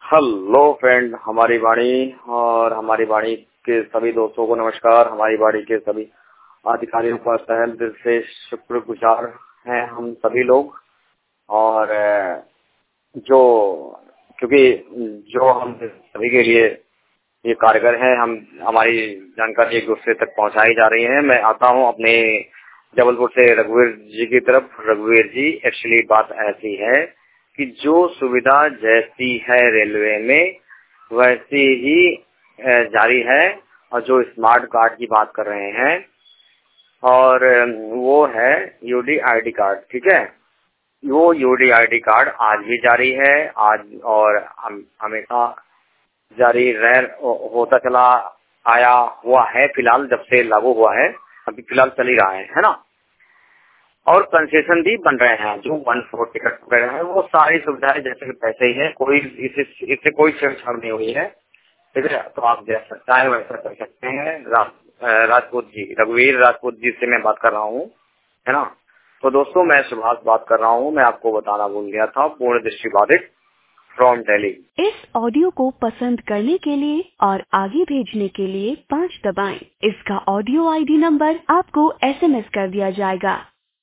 Hello friend, हमारी वाणी और हमारी वाणी के सभी दोस्तों को नमस्कार। हमारी वाणी के सभी अधिकारियों का तहे दिल से शुक्रगुजार हैं हम सभी लोग। और जो क्योंकि जो हम सभी के लिए ये कारगर हैं, हम हमारी जानकारी एक दूसरे तक पहुंचाई जा रही है। मैं आता हूं अपने जबलपुर से रघुवीर जी की तरफ। रघुवीर जी, एक्चुअली बात ऐसी है कि जो सुविधा जैसी है रेलवे में वैसी ही जारी है। और जो स्मार्ट कार्ड की बात कर रहे हैं और वो है यूडी आईडी कार्ड, ठीक है। वो यूडी आईडी कार्ड आज भी जारी है, आज और हमेशा जारी होता चला आया हुआ है। फिलहाल जब से लागू हुआ है, अभी फिलहाल चल ही रहा है ना। और कंसेशन भी बन रहे हैं, जो 1-4 टिकट वगैरह है वो सारी सुविधाएं जैसे कि पैसे ही है, कोई इससे कोई छेड़छाड़ नहीं हुई है, ठीक है। तो आप जैसा चाहे वैसा कर सकते हैं। राजपूत जी, रघुवीर राजपूत जी से मैं बात कर रहा हूँ, है ना। तो दोस्तों, मैं सुभाष बात कर रहा हूँ। मैं आपको बताना भूल गया था, पूर्ण दृष्टि बाधित फ्रॉम दिल्ली। इस ऑडियो को पसंद करने के लिए और आगे भेजने के लिए 5 दबाएं। इसका ऑडियो आईडी नंबर आपको SMS कर दिया जाएगा।